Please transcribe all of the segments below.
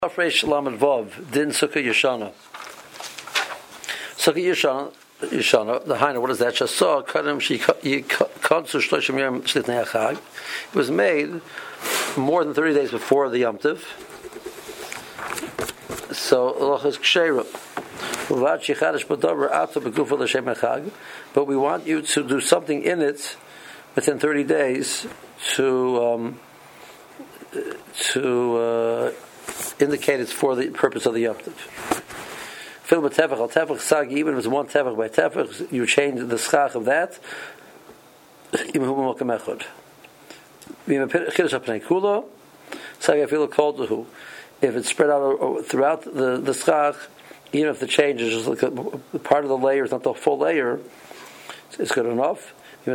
Reish Lamed Vav Din Sukkah Yeshana. Sukkah Yeshana. The Haina. What is that? Shasah Kadam Kansu Shloshim Yom Shlitnei Chag. It was made more than 30 days before the Yom Tov. So Allah is Ksheira. But we want you to do something in it within 30 days to indicate it's for the purpose of the Yom Tov. Fill with tefach al tefach sag, even if it's one tefach by tefach, you change the schach of that. Even hu b'mokem echad. Chiddush apnei kula sag afilu kol dehu. If it's spread out throughout the schach, even if the change is just like a part of the layer, it's not the full layer, it's good enough. So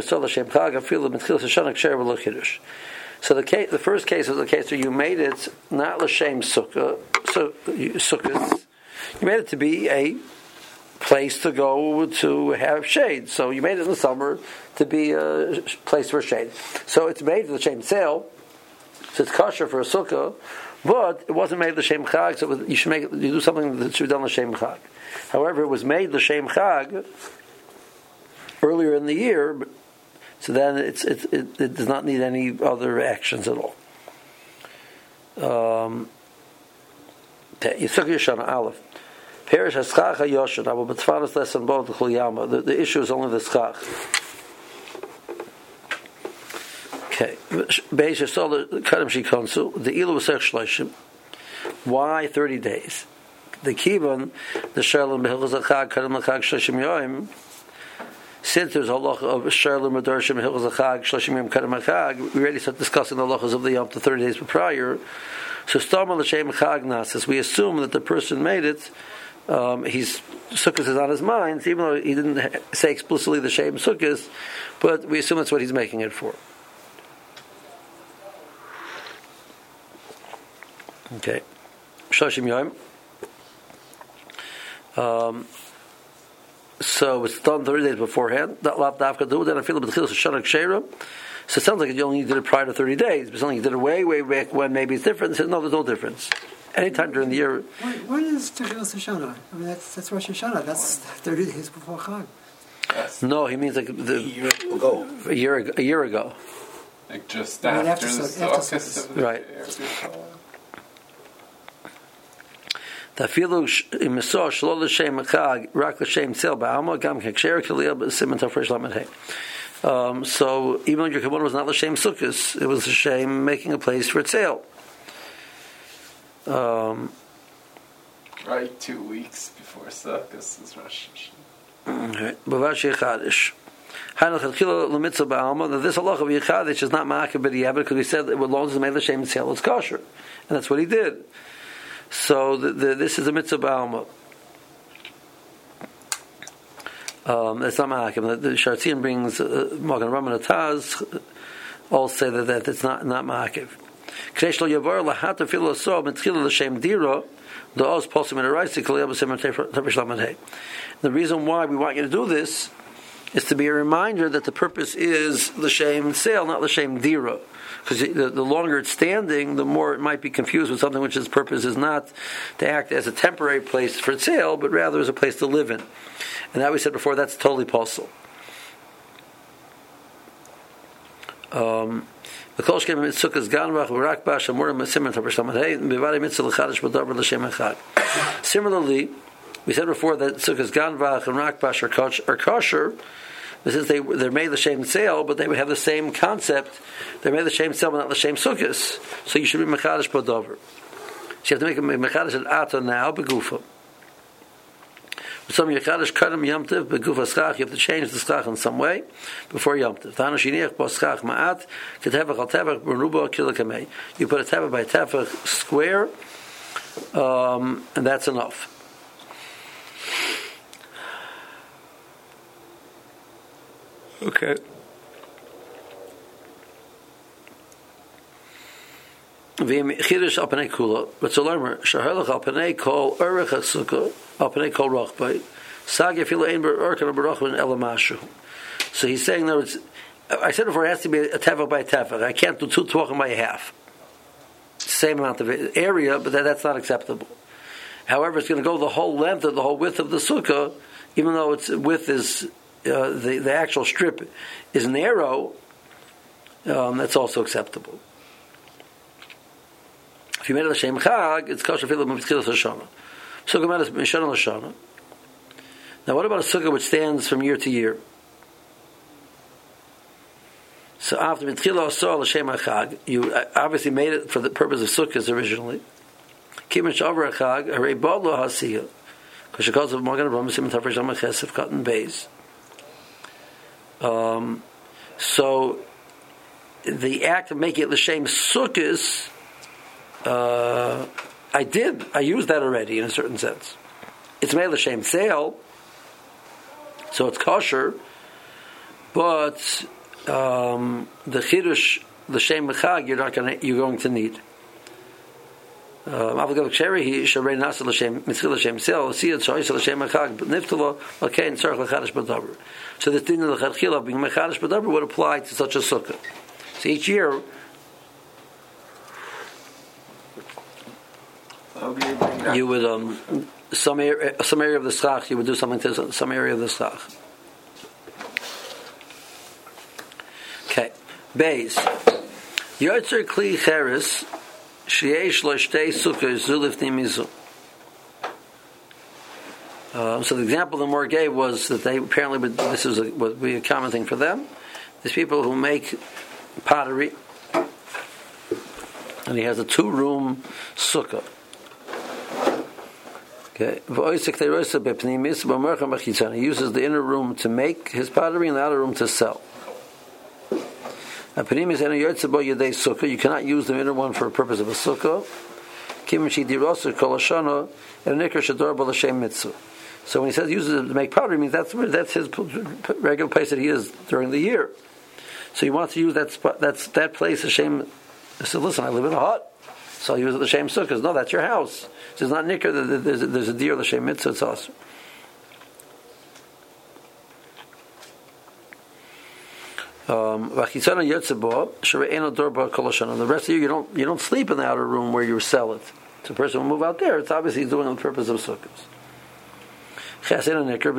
the first case is the case where you made it not l'shem sukkah, sukkahs. You made it to be a place to go to have shade. So you made it in the summer to be a place for shade. So it's made for the shem sale. So it's kosher for a sukkah, but it wasn't made l'shem chag. So you should you do something that should be done l'shem chag. However, it was made l'shem chag earlier in the year. So then it does not need any other actions at all. Yisuk Yeshana Aleph. Perish Haschach HaYoshen. Abu B'Tfanos lesson both the Chul Yama. The issue is only the schach. Okay. Beish Yisol Kadam Shikonsu. The Ilu V'Sech Shloshim. Why 30 days? The Kibbun, the Sherlim B'Hilchos HaChag Kadam L'Chag Shloshim Yoim. Since there's a halacha of Sherlim Adarshim Hilchos Chag Shloshim Yom Kadam Chag, we already started discussing the halachas of the Yom to 30 days prior. So Stam L'Shem Chag Nasis, we assume that the person made it. He's sukkahs is on his mind, even though he didn't say explicitly the Shem sukkahs, but we assume that's what he's making it for. Okay, Shloshim Yom. So it's done 30 days beforehand. That lav dafka do. Then I feel a bit shana kshera. So it sounds like you only did it prior to 30 days. But something you did it way back when maybe it's different. It says no, there's no difference. Anytime during the year. What is Techilas Hashanah? I mean, that's Rosh Hashanah. That's 30 days before Chag. Yes. No, he means like a year ago. Like just after the Sukkot. Right. Tafilu imiso shlo l'shem chag rak l'shem tzel ba'alma gam k'ksher k'liyah b'simen tafresh lamed hey. So even though your kabbalah was not l'shem sukkos, it was l'shem making a place for tzel. Right, 2 weeks before Sukkos is Rosh Hashanah. Bavashi chadish. Hanach l'chila l'mitzvah ba'alma. Now this halacha of yichadish is not ma'akev b'diavad because we said that as long as it's made l'shem tzel, it's kosher, and that's what he did. So this is a mitzvah ba'alma. It's not ma'akim. The Shartzian brings Magen Rambam and Taz all say that it's not ma'akim. K'reish lo yavar lahata filo so mitchila l'shem dira the oz posim in a rice k'liyah b'sim tefish lamed hey. The reason why we want you to do this is to be a reminder that the purpose is l'shem sale, not l'shem dira. Because the longer it's standing, the more it might be confused with something which its purpose is not to act as a temporary place for sale, but rather as a place to live in. And that we said before, that's totally possible. The Similarly, we said before that sukkahs ganvach and rakbash are kosher. Since they're made l'shem sale, but they would have the same concept. They're made l'shem sale, but not l'shem sukkos. So you should be mechadish podover. So you have to make a mechadish at ata now begufa. Some mechadish kadam yomtiv begufa schach. You have to change the schach in some way before yomtiv. Tana shiniach bo schach ma'at ketevach al tevach beruba kilakamei. You put a tevach by tevach square, and that's enough. Okay. V'im chiddush alpanei kula, but to learn shahalach alpanei kol urich hatzukah alpanei kol rochbay sag yafilu ein berurkan berachman elamashu. So he's saying that I said before it has to be a tefach by tefach. I can't do 2 tvachim by a half. same amount of area, but that's not acceptable. However, it's going to go the whole length of the whole width of the sukkah, even though its width is the actual strip is narrow. That's also acceptable. If you made it l'shem chag, it's kosher filu b'tchilas Hashanah. Sukkah made it mishana l'shana. Now, what about a sukkah which stands from year to year? So after B'tchila Asor L'Shem HaChag, you obviously made it for the purpose of sukkahs originally. Kivin Shavar HaChag, Harei Bod Lo Hasiyah, because she calls it Magen Avraham Simon Tafresh Amachesef Cotton Bays. So the act of making it L'Shem Sukkahs, I used that already in a certain sense. It's made L'Shem Sale, so it's kosher, but the chidush, the shem mechag, you're going to need. Avagav ksherehi sharei nasa l'shem mitzvah l'shem sel siyad shoyis l'shem mechag niftalo l'kein tzarich l'chadash b'daber. So the din of the l'chadchila being mechadash b'daber would apply to such a sukkah. So each year, you would some area of the schach, you would do something to some area of the schach. Okay, Beis. Yotzer kli cheres sheyesh lo shtei sukkos zulifnim mizu. So the example the Mor gave was that they apparently this would be a common thing for them. There's people who make pottery, and he has a 2-room sukkah. Okay, he uses the inner room to make his pottery and the outer room to sell. You cannot use the inner one for a purpose of a sukkah. So when he says uses it to make pottery, means that's his regular place that he is during the year. So he wants to use that place. Hashem said, "Listen, I live in a hut, so I'll use it the Shem Sukkahs." No, that's your house. So it's not nikkur. There's a deer l'shem mitzvah. It's awesome. The rest of you don't sleep in the outer room where you sell it. So a person will move out there. It's obviously doing it on the purpose of sukkahs. If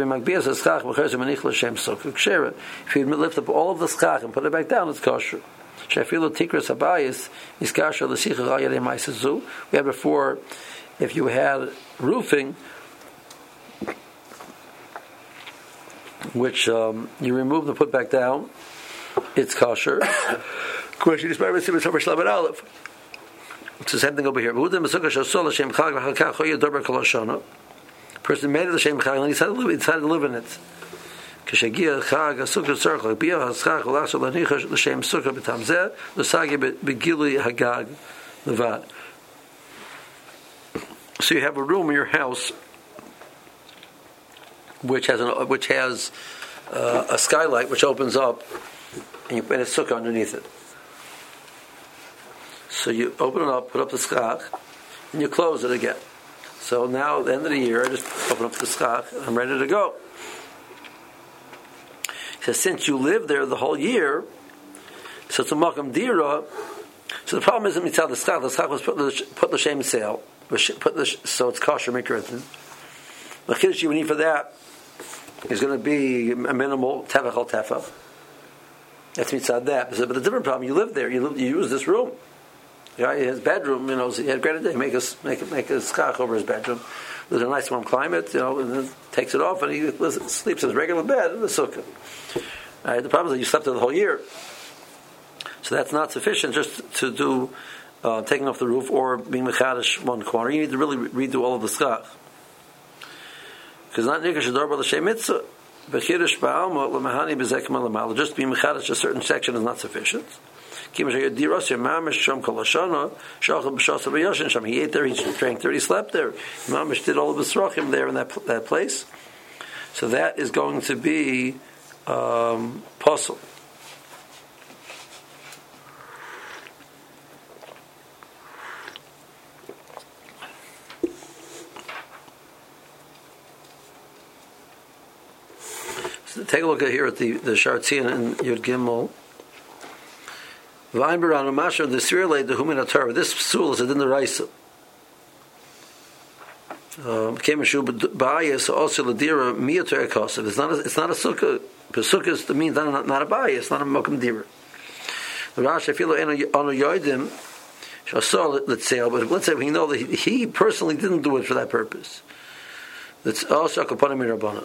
you lift up all of the schach and put it back down, it's kosher. We had before, if you had roofing, which you remove and put back down, it's kosher. It's the same thing over here. Person made it the shem chag and he decided to live in it. Kashagia chag sukkah circle bia haschach ulasher lanicha l'shem sukkah b'tamzeh l'sagi begili hagag levad. So you have a room in your house which has a skylight which opens up, and you put a sukkah underneath it. So you open it up, put up the schach, and you close it again. So now, at the end of the year, I just open up the schach, and I'm ready to go. He says, since you live there the whole year, so it's a makam dira. So the problem isn't mitzad the schach. The schach was put l'shem sale, so it's kosher mikra. The chiddush you need for that is going to be a minimal tefach al tefach. That's mitzad that. But the different problem, you live there, you use this room. His bedroom, he had granted day, make a schach over his bedroom. There's a nice warm climate, and then takes it off and he sleeps in his regular bed in the sukkah. The problem is that you slept there the whole year. So that's not sufficient just to do taking off the roof or being mechadish one corner. You need to really redo all of the schach. Because not nikah shador b'l'shem mitzvah, but chiddush ba'alma l'mahani b'zek malamala. Just being mechadish a certain section is not sufficient. He ate there, he drank there, he slept there. Mamish did all of his rachim there in that place. So that is going to be puzzle. So take a look at here at the Shartzian and Yud Gimel. V'ayim Masher the Sirle the Humin Torah. This psul is in the Raisa. Came and bias also ladira miyater kosev. It's not a sukkah. Sukkah means not a bias. It's not a mokum dira. The Rashi feel on a yoidim. Let's say, but let's say we know that he personally didn't do it for that purpose. That's also kapanim mirabana.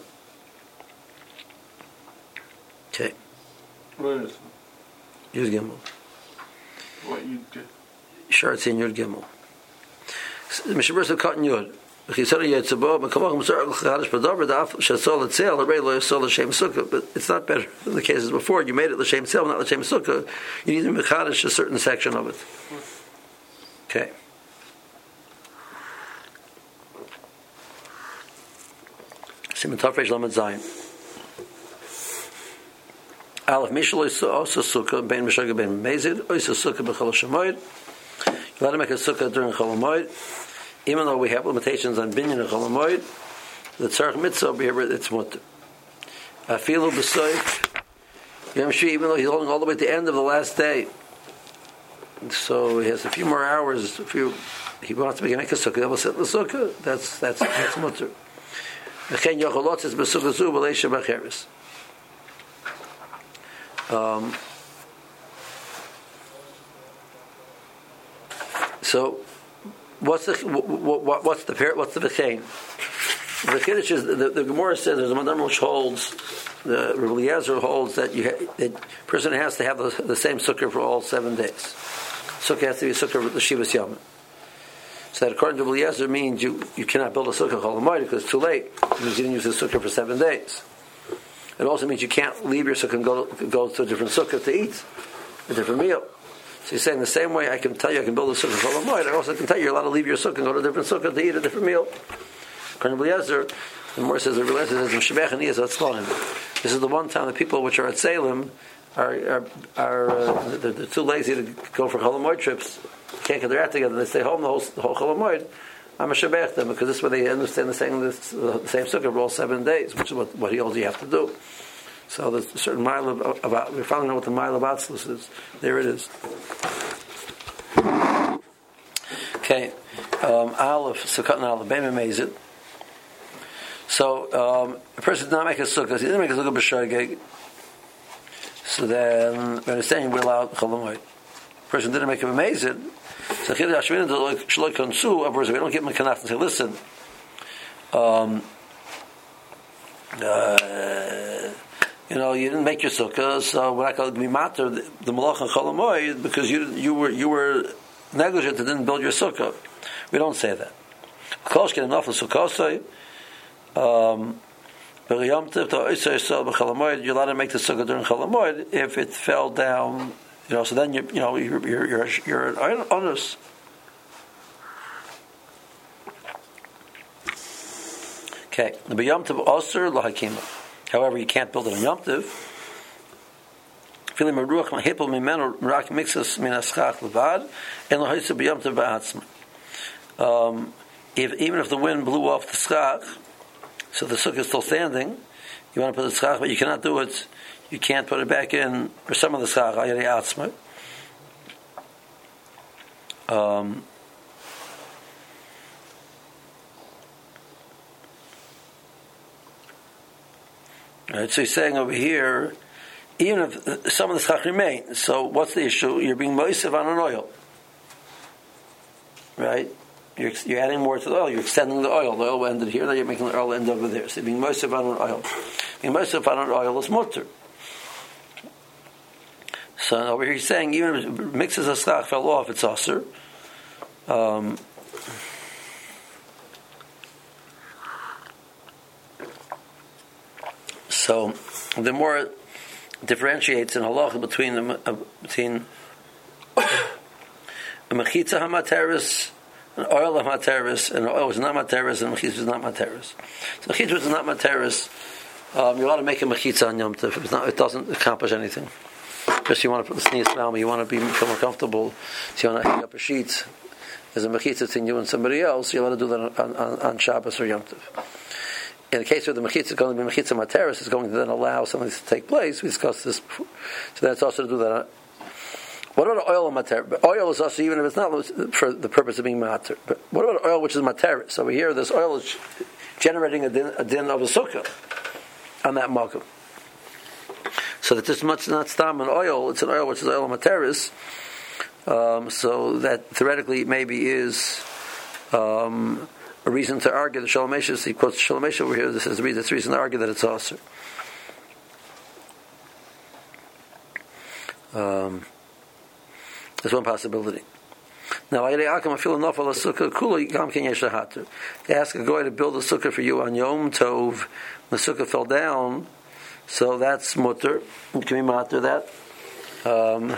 Okay. What is it? Yud Gimel. What you did? Sure, it's in Yud Gimel. Mishabur said cotton Yud. But it's not better than the cases before. You made it l'shem sale, not l'shem sukkah. You need to mechadish a certain section of it. Okay. Siman Tov Reish Lamed Zayin. Aleph Mishal also sukkah bein Meshaga bein Mezid also sukkah b'chol Shemoed. You let him make a sukkah during Chol Hamoed. Even though we have limitations on binyan and Chol Hamoed, the tzarich mitzvah over here it's mutter. Afilu b'soif Yom Shvi, even though he's holding all the way to the end of the last day, so he has a few more hours. He wants to make a sukkah. He will sit in the sukkah. That's mutter. V'chein yocholot is b'sukkah zu b'leisha b'cheres. So, what's the v'chein? The Kiddush is the Gemara says there's a Madam which holds, the Rabbi Eliezer holds that that person has to have the same sukkah for all 7 days. Sukkah has to be a sukkah of the Shivas Yom. So that according to Rabbi Eliezer means you cannot build a sukkah Chol Hamoed because it's too late because you didn't use the sukkah for 7 days. It also means you can't leave your sukkah and go to a different sukkah to eat a different meal. So he's saying the same way I can tell you I can build a sukkah Chol Hamoed, I also can tell you you're allowed to leave your sukkah and go to a different sukkah to eat a different meal. According to Rabbi Eliezer, the more says the Rabbi Eliezer says Meshubech and Yizot Tzlaim. This is the one time the people which are at Salem are they're too lazy to go for Chol Hamoed trips. Can't get their act together. They stay home the whole Chol Hamoed. I'm a Meshubech them because this is where they understand the same sukkah for all 7 days, which is what he holds you have to do. So there's a certain mile about. We finally know what the mile of Atzlus is. There it is. Okay, Aleph Sukkot and Aleph Beim Mezid. So a person did not make a sukkah. He didn't make a sukkah b'shogeg. So then we understand we're allowed Chol Hamoed. A person didn't make a mezid. So Chiddush Hashminin Shloi Konsu. Of course, we don't give him a kanaf and say, listen. You didn't make your sukkah, so we're not going to be matter the malach and Chol Hamoed because you were negligent and didn't build your sukkah. We don't say that. You're allowed to make the sukkah during Chol Hamoed if it fell down. So then you're honest. Okay, the B'Yom Tov Osir L'Hakima. However, you can't build it on Yom Tov. Feeling Meruach Mahipol Mimenu Merak Mixus Min Aschach Levad and L'Hoysa B'Yom Tov Ba'atzma. Even if the wind blew off the schach, so the sukkah is still standing, you want to put the schach, but you cannot do it. You can't put it back in, or some of the schach, Ayari Atzma. Right, so he's saying over here, even if some of the schach remain, so what's the issue? You're being moisev on an oil. Right? You're adding more to the oil. You're extending the oil. The oil ended here, now you're making the oil end over there. So you're being moisev on an oil. Being moisev on an oil is mutter. So over here he's saying even if it mixes a schach fell off, it's aser. So the more it differentiates in halacha between a mechitza hamateris, an oil of materis, and oil is not materis, and mechitza is not materis. So mechitza is not materis. You're allowed to make a mechitza on Yom Tov. It doesn't accomplish anything. Just you want to put the sneeze down, you want to feel more comfortable. So you want to hang up a sheet. There's a mechitza between you and somebody else. You're allowed to do that on Shabbos or Yom Tov. In the case where the mechitza is going to be mechitza materis, is going to then allow something to take place. We discussed this before. So that's also to do that What about oil and mater? But oil is also, even if it's not for the purpose of being mater. But what about oil which is materis? Over here, this oil is generating a din of a sukkah on that makom. So that this much not stam an oil, it's an oil which is oil materis. So that theoretically maybe is a reason to argue the Shalom Eshus. He quotes Shalom Eshus over here. This is the reason to argue that it's also. There's one possibility. Now, they ask a guy to build a sukkah for you on Yom Tov. The sukkah fell down, so that's mutter. Can we matter that? I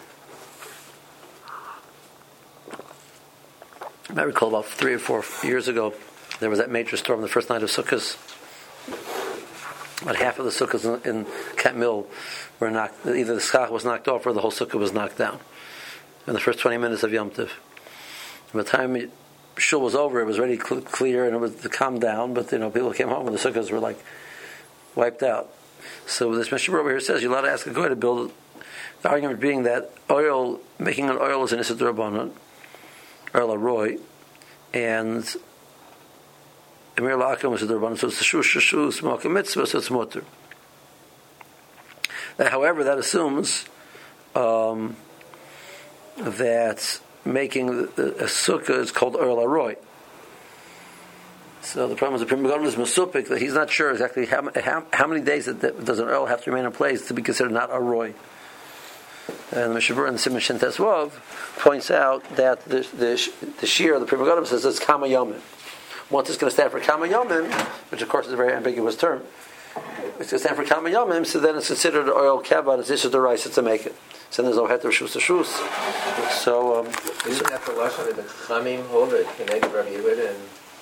recall about 3 or 4 years ago, there was that major storm the first night of Sukkot. About half of the sukkahs in Cat Mill were knocked. Either the schach was knocked off or the whole sukkah was knocked down in the first 20 minutes of Yom Tov. By the time shul was over, it was already clear and it was calmed down. But people came home and the sukkahs were like wiped out. So this Mishnah over here says you're allowed to ask a guy to build. The argument being that making an oil is an Issa D'Rabbanan, or Roy, and Emir La'akim was a D'Rabbanan, so it's the Shush, Malka Mitzvah, so it's Mutter. However, that assumes that making a sukkah is called Oil Roy. So the problem is the Pri Megadim is Masupik, that he's not sure exactly how many days does an oil have to remain in place to be considered not a Roy. And the Mishabur and the Simon Shintes Wav points out that the Shir of the Pri Megadim says it's Kama Yomim. Once it's going to stand for Kama Yomim, which of course is a very ambiguous term, it's going to stand for Kama Yomim, so then it's considered oil keva, and it's Isha D'Oraisa to make it. So then there's no heter shus to shus. So isn't that the lashon of the Chamim hold it? Can they give Rabbi Yehuda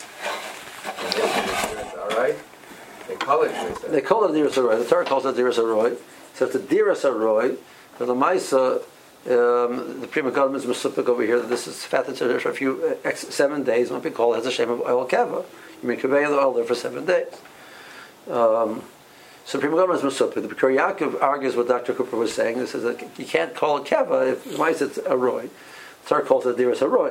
and all right? They call it. They call it Diras Aroy. The Torah calls it Diras Aroy. So it's the Diras Aroy. For the Maisa, the Pri Megadim is Mesupik over here that this is fatted for a few 7 days. Might be called has a shame of oil keva. You make convey the oil there for 7 days. So Pri Megadim is Mesupik. The Bikkur Yaakov argues what Dr. Cooper was saying. He says that you can't call it keva if the Maisa it's a roy. The Torah calls it Diras Aroy.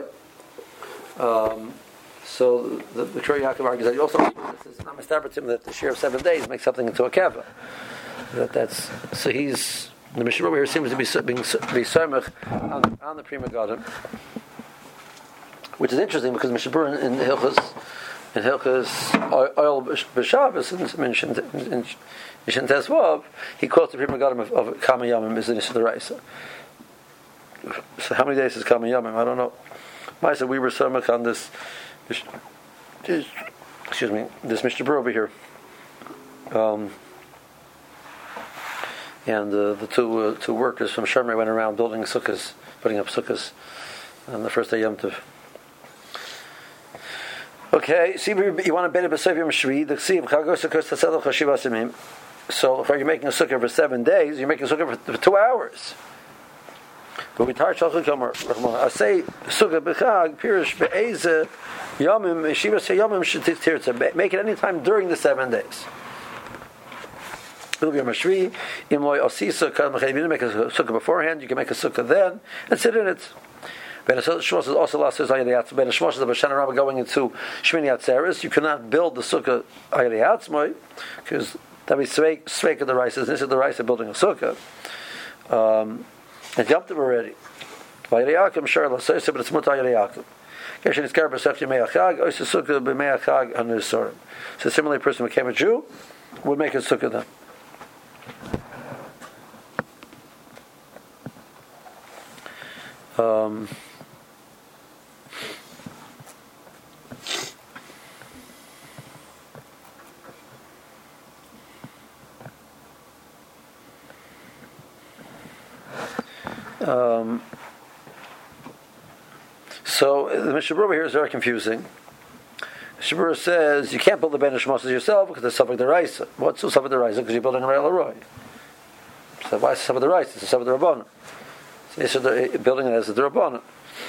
So the Bikkur Yaakov argues that you also this is not mistabertim that the share of 7 days makes something into a keva. So he's. The Mishnah over here seems to be samech on the Pri Megadim, which is interesting because Mishnah in Hilchos oil b'Shabbos in Shintes Vav, he quotes the Pri Megadim of Kama Yomim is in Issa D'Oraisa. So how many days is Kama Yomim? I don't know. I said we were samech on this. Excuse me, this Mishnah over here. And the two workers from Shermer went around building sukkahs, putting up sukkahs on the first day Yom Tov. Okay, see, you want to bet a b'sev Yom Shvi. The ksiv chagos sukkos tatzedel chashiva simim. So if you're making a sukkah for 7 days, you're making a sukkah for 2 hours. But we tar shalchuk yomer. I say sukkah b'chag pirish be'eze yomim shiva se yomim shetirtza. Make it any time during the 7 days. It'll be a mashri. Imloy osisa kadmachayim. Make a sukkah beforehand. You can make a sukkah then and sit in it. Ben Shmos is also last says Ayadei Ben Shmos is the Bashana Rabbah going into Shmini Atzeres. You cannot build the sukkah Ayadei Atzmai because that would be sveik of the rice. This is the rice of building a sukkah. And jumped them already. Ayadei Akim Shar LaSoisa, but it's Mut Ayadei Akim. Keshin Iskar B'Sef Yemei Achag Oisa Sukkah B'Mei Achag Hanusorim. So similarly, a person who became a Jew would make a sukkah then. So the Mishnah Berurah here is very confusing. Mishnah Berurah says you can't build the Ben Shmos yourself because it's Safek D'Oraisa. What's the Safek D'Oraisa? Because you're building a Re'el Roy. So why is it Safek D'Oraisa? It's a Safek D'Rabbanan. So building it as a D'Rabbanan.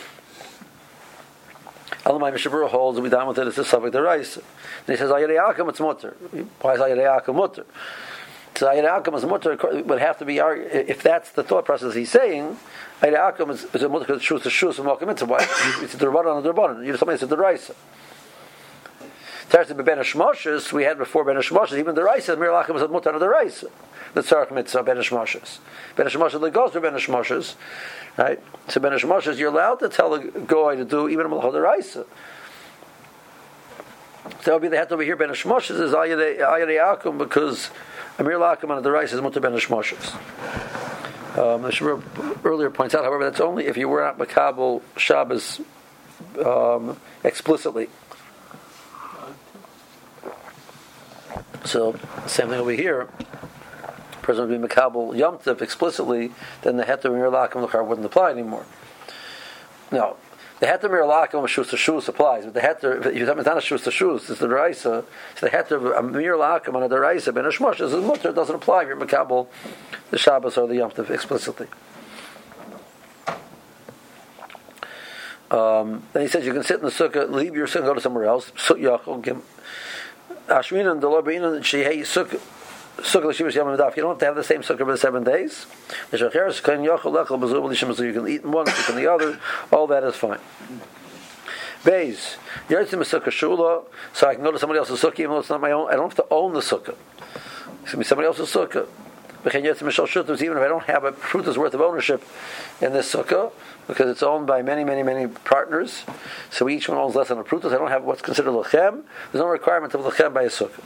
Elamai Mishnah Berurah holds we down with it. It's a Safek D'Oraisa. And he says Ayadei Akim it's mutter. Why is Ayadei Akim mutter? So Ayda Akum is mutter would have to be argued, if that's the thought process he's saying. Ayda Akum is a mutter because shus to shus and Malka Mitzvah. Why? It's a derbanan and a derbanan. You know, somebody said the Raisa. There's the Ben Hashmoshes we had before Ben Hashmoshes. Even the Raisa, Mir Lachim is a mutter and the Raisa. The Tzarech Mitzvah Ben Hashmoshes. Ben Hashmoshes goes for Ben Hashmoshes, right? So Ben Hashmoshes, you're allowed to tell a goy to do even a Malach the Raisa. So they have to be here. Ben Hashmoshes is Ayda Akum because Amir Lakum and the Rice is Mutter Ben Hashmoshes. The Shmuel earlier points out, however, that's only if you were not Makabel Shabbos explicitly. So same thing over here. Person would be Makabel Yom Tov explicitly, then the Heter Amir Lakum L'char wouldn't apply anymore. No. The heter mir lakum shus to shus applies, but the heter if it's not a shus to shus, it's the deraisa. So the heter mir lakum on a deraisa ben hashmosh is a mutter, doesn't apply if you're makabel the Shabbos or the Yom Tov explicitly. Then he says you can sit in the sukkah, leave your sukkah, go to somewhere else. Suk yachol gim ashmin and the lobin and shehei sukkah. You don't have to have the same sukkah for the 7 days. You can eat in one, eat in the other. All that is fine. Beis, so I can go to somebody else's sukkah even though it's not my own. I don't have to own the sukkah. It's going to be somebody else's sukkah. Even if I don't have a fruit's worth of ownership in this sukkah, because it's owned by many, many, many partners, so each one owns less than a fruit. I don't have what's considered lechem. There's no requirement of lechem by a sukkah.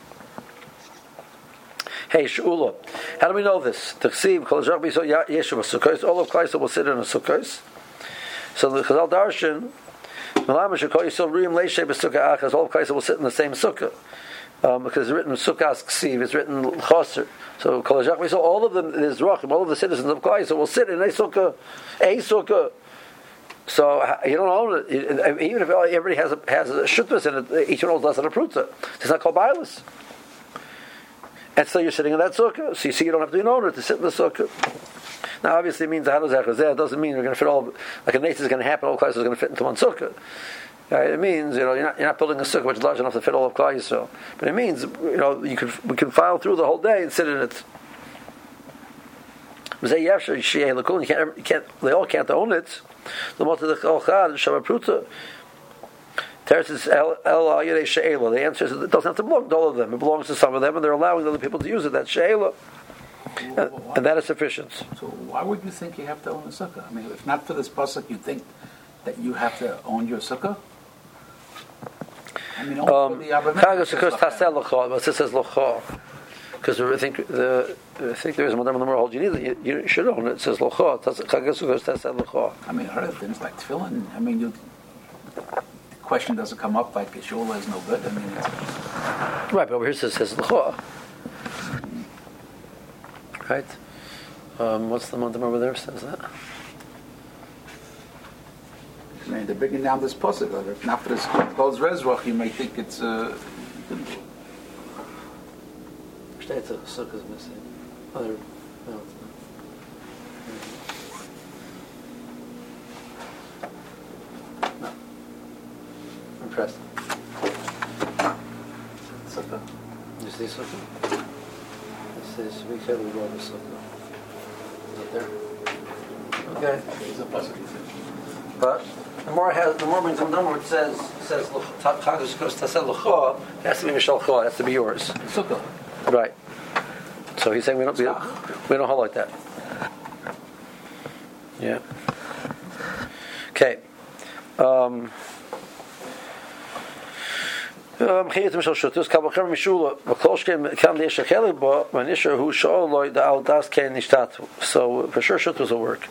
Hey, Sh'ula, how do we know this? T'chsiv, kol zhach b'yisol yeshu b'sukkos, all of Klaisel will sit in a sukkos. So the Chazal Darshan, Melama shekol yisol riyim leishei b'sukkah achas, all of Klaisel will sit in the same sukkah. Because it's written Sukkas Ksiv, it's written Choser. So kol zhach b'yisol, all of them, there's Rachim, all of the citizens of Klaisel will sit in a sukkah. So you don't own it. Even if everybody has a shutbus in it, each one owns less than a pruta. It's not called Bailas. And so you're sitting in that sukkah. So you see, you don't have to be an owner to sit in the sukkah. Now, obviously, it means it doesn't mean you're going to fit all. Like a nature is going to happen, all classes are going to fit into one sukkah. It means you're not building a sukkah which is large enough to fit all of Klal Yisrael. But it means we can file through the whole day and sit in it. They all can't own it. The answer is the answer is it doesn't have to belong to all of them. It belongs to some of them, and they're allowing other people to use it. That's she'ela, and that is sufficient. So why would you think you have to own a sukkah? I mean, if not for this pasuk, you think that you have to own your sukkah? I mean, only for the but it says locha. Because I think there is one more hold you should own it. It says locha. I mean, other things like tefillin. I mean, question doesn't come up like Shula is no good. I mean, right, but over here it says l'choa. Right? What's the one over there says that? I mean, they're bringing down this pasuk. If not for this closed rezrach, you may think it's. It's a sukkah is missing. No, it's not. Impressed. Sukkah. You see sukkah? It says we can't go to sukkah. Is it there? Okay. It's a pasuk. But the more brings them down, it says Chagas Kos Tasel L'Choa, it has to be Mishal Choa, it has to be yours. Sukkah. Right. So he's saying we don't hold like that. Yeah. Okay. Chiyat Mishal Shutus Kabachem Mishula V'Kolshkem Kam De'Yesha Chelik Bo V'Nisher Hu Shol Loi Da'al Das Ken Nishtatu. So for sure Shutus will work.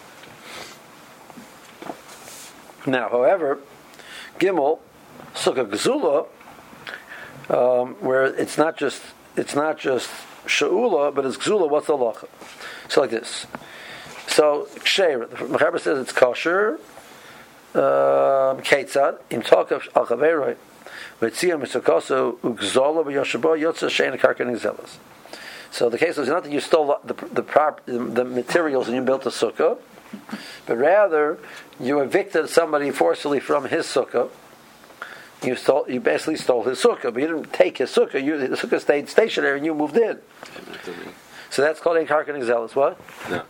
Now, however, Gimel Sukkah Gzula, where it's not just Sha'ula, but it's Gzula. What's the halacha? So like this. So Ksher, the Mechaber says it's kosher. Keitzad im Takav al Chaveroi v'Tziyah Mitzakaso Ugzola v'Yoshaba Yotza Shein Karkan Zelas. So the case is not that you stole the materials and you built a sukkah, but rather you evicted somebody forcibly from his sukkah, You basically stole his sukkah, but you didn't take his sukkah. The sukkah stayed stationary, and you moved in. So that's called a karka nigzelis. What? No.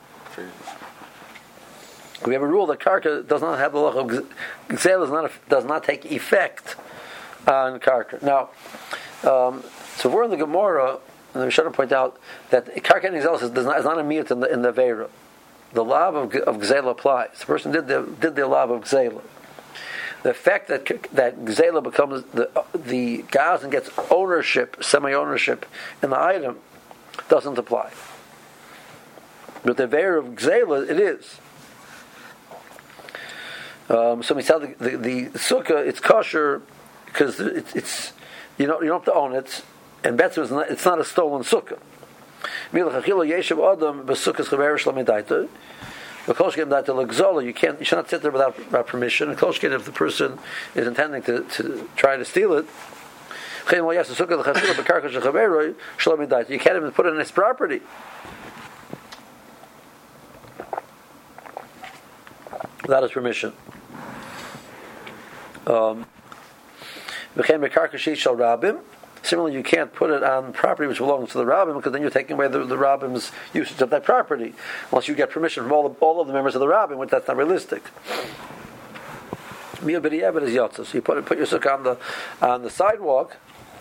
We have a rule that karka does not have the law of gzelis, does not take effect on karka. Now, so we're in the Gemara, and we should point out that karka nigzelis is not a miyut in the Veira. The law of gzela applies. The person did the law of gzela. The fact that gzela becomes the gazan gets ownership, semi-ownership in the item doesn't apply. But the Veira of gzela, it is. So we tell the sukkah it's kosher because it's you don't have to own it, and better it's not a stolen sukkah. You should not sit there without permission. And if the person is intending to try to steal it, you can't even put it in his property. Without his permission. Similarly, you can't put it on property which belongs to the rabbim, because then you're taking away the rabbim's usage of that property, unless you get permission from all of the members of the rabbim, which that's not realistic. Miyah b'di'evet is yotza. So you put your sukkah on the sidewalk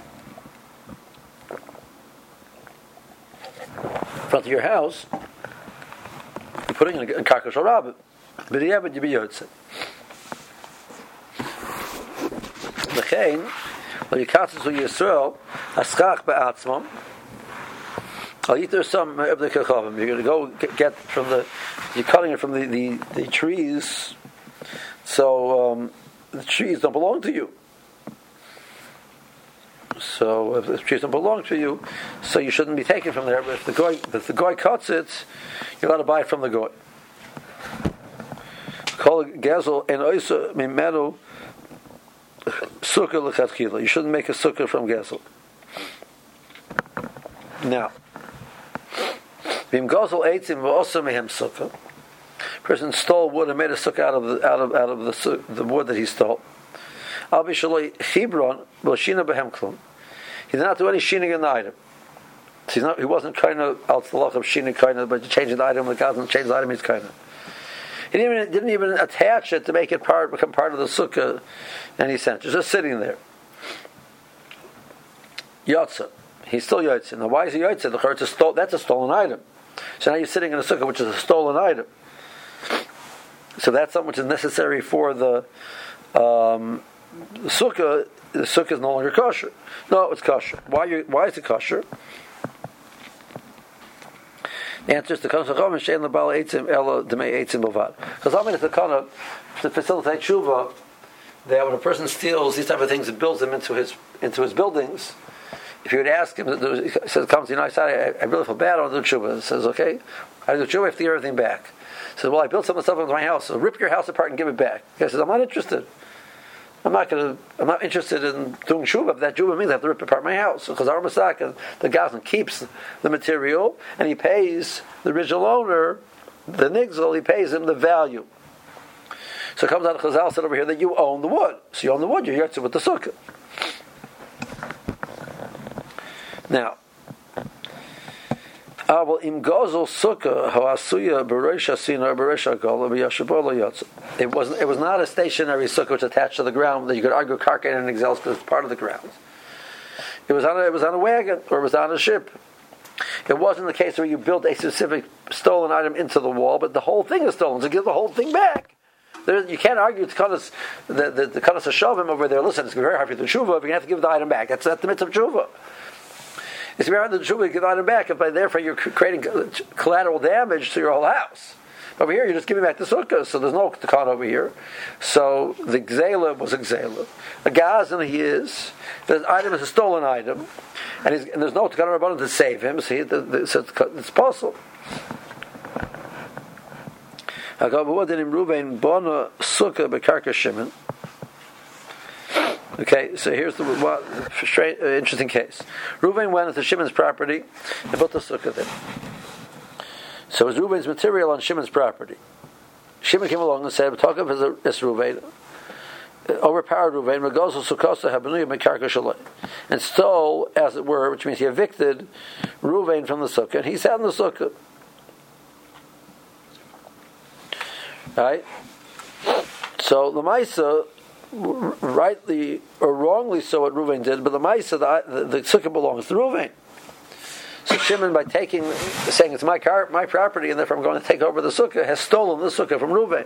in front of your house. You're putting it in karka shel rabbim. B'di'evet you be yotza. L'chein. You're going to go get from you're cutting it from the trees, so the trees don't belong to you. So if the trees don't belong to you, so you shouldn't be taken from there. But if the goy cuts it, you're allowed to buy it from the goy. Call gazel and oisa mimenu. Sukkah l'chadchila. You shouldn't make a sukkah from gezel. Now, v'im gozel eitzim v'osa mehem sukkah. Person stole wood and made a sukkah out of the wood that he stole. Al b'shaloi chibron v'shina behem klum. He did not do any shining in the item. So he wasn't kind of out the loch of shining kind of, but changing the item. The guy doesn't change the item. He's kind of. He didn't even attach it to make it become part of the sukkah, and he sent it. Just sitting there. Yotza. He's still yotza. Now, why is he yotza? That's a stolen item. So now you're sitting in a sukkah, which is a stolen item. So that's something which is necessary for the sukkah. The sukkah is no longer kosher. No, it's kosher. Why is it kosher? The answer is to come to Chacham and Shein L'Bal Eitzim Elo Demei Eitzim Bovad. Because I'm going to facilitate tshuva that when a person steals these type of things and builds them into his buildings, if you would ask him, he says, comes, I really feel bad, I want to do tshuva. He says, okay, I do tshuva, I have to give everything back. He says, well, I built some of the stuff into my house, so rip your house apart and give it back. He says, I'm not interested. I'm not interested in doing tshuva. But that tshuva means I have to rip apart my house. Because our Masaka, the Gazan keeps the material and he pays the original owner, the nigzel, he pays him the value. So it comes out of Chazal said over here that you own the wood. So you own the wood, you're yotze with the sukkah. Now, im gozel sukkah ha'asuya b'reisha sina b'reisha gola b'yashabola yotze. It was not a stationary sukkah which attached to the ground that you could argue karka and anything else because it's part of the ground. It was on a wagon or it was on a ship. It wasn't the case where you built a specific stolen item into the wall, but the whole thing is stolen. So give the whole thing back. You can't argue the Kanas Hashavim over there. Listen, it's very hard for you to do tshuva, but you have to give the item back. That's the mitzvah of tshuva. It's very hard to do tshuva to give the item back, if by therefore you're creating collateral damage to your whole house. Over here, you're just giving back the sukkah, so there's no takan over here. So the gzela was a gzela. The gazan he is. The item is a stolen item, and there's no takan rabbanon to save him. So it's possible. Okay, so here's the interesting case. Reuven went into Shimon's property and built a sukkah there. So it was Reuven's material on Shimon's property. Shimon came along and said, "Talk of his Reuven. overpowered Ruvain, Regozo Sukosa Habanuya Mekarka Shaloi, and stole, as it were, which means he evicted Ruvain from the sukkah, and he sat in the sukkah. Right? So the Maisa, rightly or wrongly so, what Ruvain did, but the Maisa, the sukkah belongs to Ruvain. So Shimon, by saying it's my property, and therefore I'm going to take over the sukkah, has stolen the sukkah from Ruvain.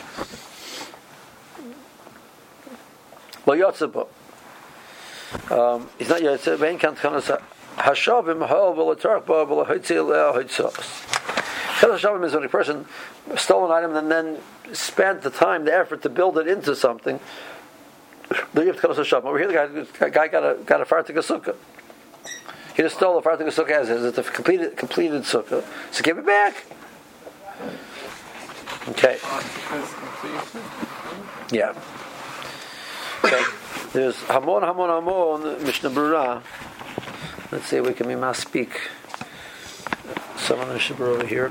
Lo Yotzepo. He's not Yotzeb. Vein can't come as Hashavim Hol V'Latarch Bo V'Lahoitzi Le'al Hoitzos. Hashavim is when a person stole an item and then spent the time, the effort to build it into something. Over here, the guy got a fartik sukkah. He just stole a fartik sukkah as is. It's a completed sukkah. So give it back. Okay. Yeah. Okay. There's Hamon Mishnah Berurah. Let's see if we can speak. Someone in Mishnah Berurah over here.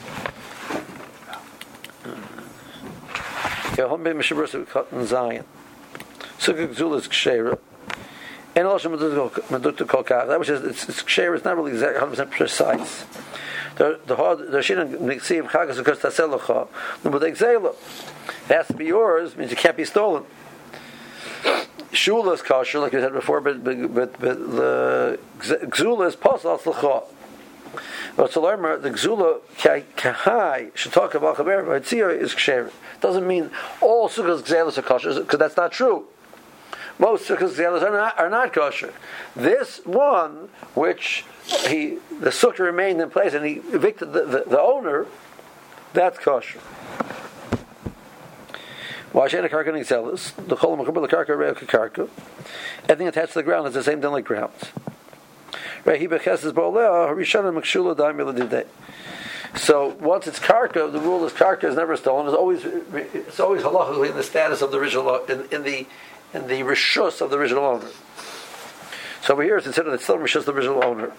Okay, Hom be Mishnah Berurah cut in Zion. Sukkah Gzula is Ksheira. And also Meduta Kolkach. That which is it's Ksheira. It's not really 100% precise. The Shina Niksiv Chagas Sukkah Taselacha. The Budek Zela. It has to be yours. Means it can't be stolen. Shula is kosher, like we said before, but the Gzula is posel tzlacha. But to learn the Gzula kahai should talk about chaver, but tzir is ksher. Doesn't mean all sukkahs gzelas are kosher, because that's not true. Most sukkahs gzelas are not kosher. This one, which the sukkah remained in place and he evicted the owner, that's kosher. Why should a karka nixelis? The cholam mechubel karka re'el karka. Everything attached to the ground is the same thing like ground. Right? He becheses ba'oleh harishana mekshula daim eladidei. So once it's karka, the rule is karka is never stolen. It's always halachically in the status of the original in the rishus of the original owner. So over here it's considered it's still rishus the original owner.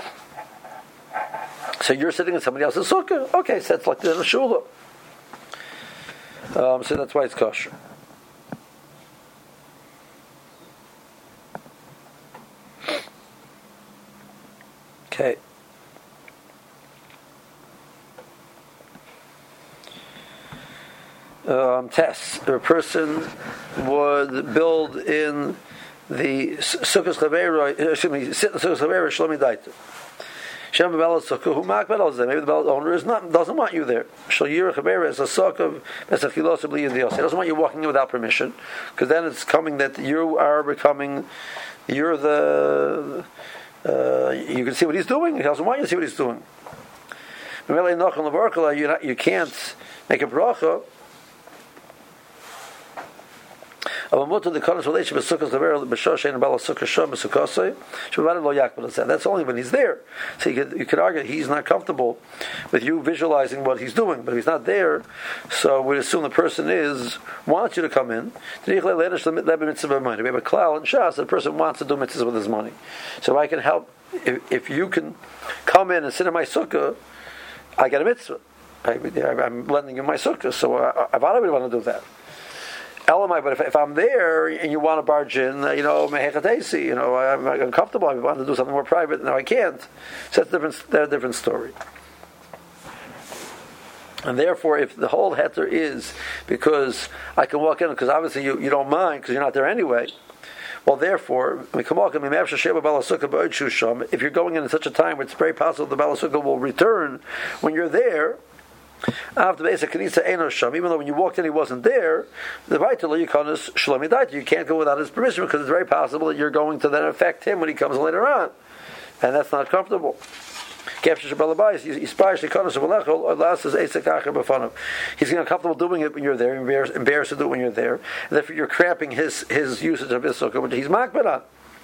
So you're sitting in somebody else's sukkah. Okay, so it's like the shula. So that's why it's kosher. Okay. Test. A person would build in the sukkahs chaveira, sit in the sukkahs chaveira shlomi daita. Maybe the owner doesn't want you there. He doesn't want you walking in without permission, because then it's coming that you're the you can see what he's doing. He doesn't want you to see what he's doing. You can't make a bracha. That's only when he's there. So you could argue he's not comfortable with you visualizing what he's doing, but if he's not there, so we'd assume the person wants you to come in. We have a klal and shas, the person wants to do mitzvahs with his money. So I can help. If you can come in and sit in my sukkah, I get a mitzvah. I'm lending you my sukkah, so I really want to do that. Elamai, but if I'm there and you want to barge in, mehechatesi, I'm uncomfortable. I want to do something more private. No, I can't. So that's a different story. And therefore, if the whole heter is because I can walk in, because obviously you don't mind because you're not there anyway. Well, therefore, if you're going in at such a time where it's very possible the balasukah will return when you're there. After the basic kanisa enosham, even though when you walked in he wasn't there, the vital you can't go without his permission because it's very possible that you're going to then affect him when he comes later on, and that's not comfortable. He's going to be uncomfortable doing it when you're there, embarrassed to do it when you're there, and therefore you're cramping his usage of his sukkah, which he's makbid on.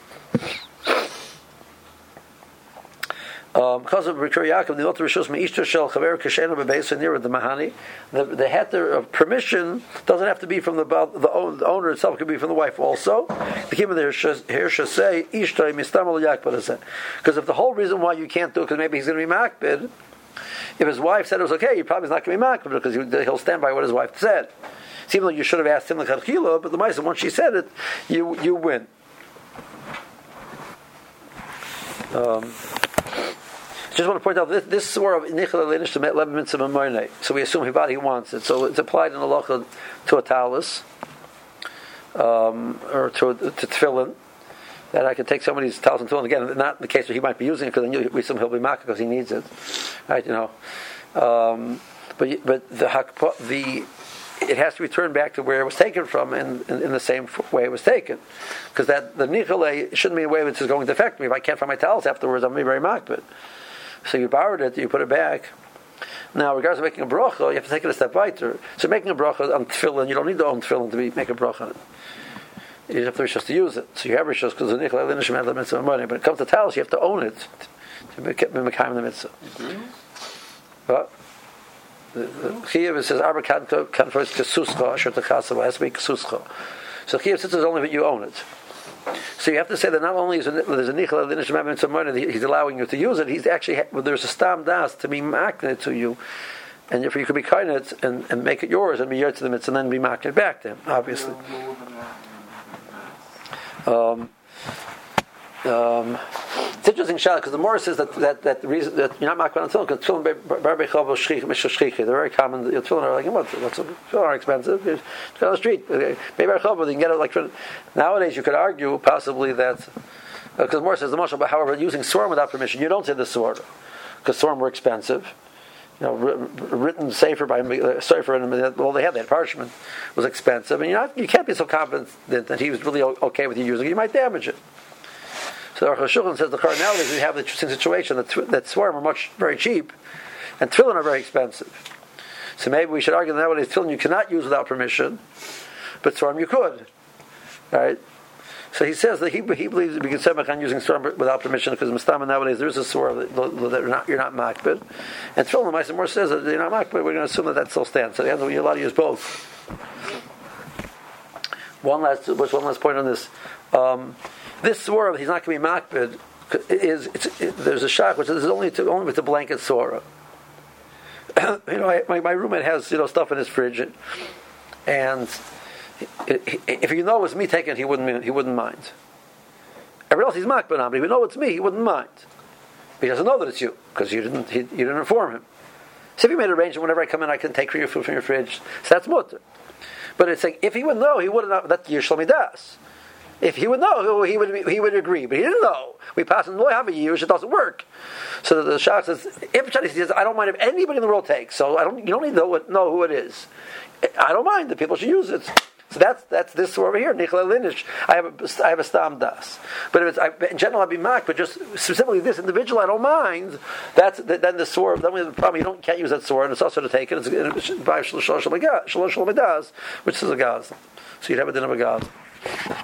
Because of Rikur Yaakov, the Otter Rishus Meishter Shel Chaver Kashena Bebeisa near the Mahani, the heter of permission doesn't have to be from the owner itself; it could be from the wife also. The Kim of the Hirsha say Ishtay Mistamal Yakbad, because if the whole reason why you can't do it because maybe he's going to be makbid, if his wife said it was okay, he probably is not going to be makbid because he'll stand by what his wife said. So even though you should have asked him the Chachila, but the Maisa, once she said it, you win. Just want to point out this swore of Nichel Elinish to Met Levin Mitzvah Moinei. So we assume he wants it. So it's applied in the halacha to a talis, or to tefillin. That I could take somebody's talis and tefillin again. Not in the case where he might be using it, because then we assume he'll be makkah because he needs it, right? But it has to return back to where it was taken from, in the same way it was taken, because that the Nichel shouldn't be a way which is going to affect me. If I can't find my talis afterwards, I'm going to be very makbid. So you borrowed it, you put it back. Now, regardless of making a bracha, you have to take it a step weiter. So making a bracha on tefillin, you don't need to own tefillin to make a bracha on it. You just have to rishos to use it. So you have rishos because the nichel elinish meant the mitzvah money. But when it comes to talis, you have to own it to be mekayim the mitzvah. But the chiyuv says arba kan first kesuscha asher techasav has to be kesuscha. So chiyuv says only that you own it. So you have to say that not only there's a nichel elinish mitzvah money, he's allowing you to use it. He's actually there's a stam das to be makneh to you. And therefore you could be kind it and make it yours and be yours to the mitzvah and then be makneh back to him, obviously. It's interesting, Shah, because the Morah says that the reason that you're not makban on tefillin, because tefillin barbechov shchich, they're very common. Your tefillin are like what's tefillin are expensive. You go on the street, maybe barbechov, you can get it like nowadays. You could argue possibly that because the Morah says the mashal, but however, using swarm without permission, you don't say the sword because swarm were expensive. Written safer by Sefer, and all they had parchment was expensive, and you can't be so confident that he was really okay with you using it. You might damage it. So Aruch HaShulchan says the current nowadays we have the interesting situation that svarim are very cheap, and tefillin are very expensive. So maybe we should argue that nowadays tefillin you cannot use without permission, but svarim you could. All right. So he says that he believes that we can semach on using svarim without permission because mustama nowadays there is a swar that you're not makbid, and tefillin the Ma'aser Mor says that you're not makbid. We're going to assume that still stands. So you're allowed to use both. One last point on this. This swara he's not going to be makbid there's a shach which is only with the blanket swara. My roommate has stuff in his fridge, and if you know it's me taking it, he wouldn't mind. Everyone else he's makbid on, but if you know it's me, he wouldn't mind. He doesn't know that it's you because you didn't inform him. So if you made an arrangement, whenever I come in, I can take your food from your fridge. So that's mutter. But it's like if he would know, he wouldn't know. That's Yishlo Midas. If he would know, he would agree. But he didn't know. We pass in the have a year, it doesn't work. So the Shach says, if Shadi says, I don't mind if anybody in the world takes. So you don't need to know who it is. I don't mind. The people should use it. So that's this over here. Nichel Elinish. I have a stam das. But if it's in general I'd be mak, but just specifically this individual I don't mind. Then the sword. Then we have the problem. You can't use that sword. It's also to take it. It's by shalosh midas, which is a gaz. So you'd have a din of a gaz.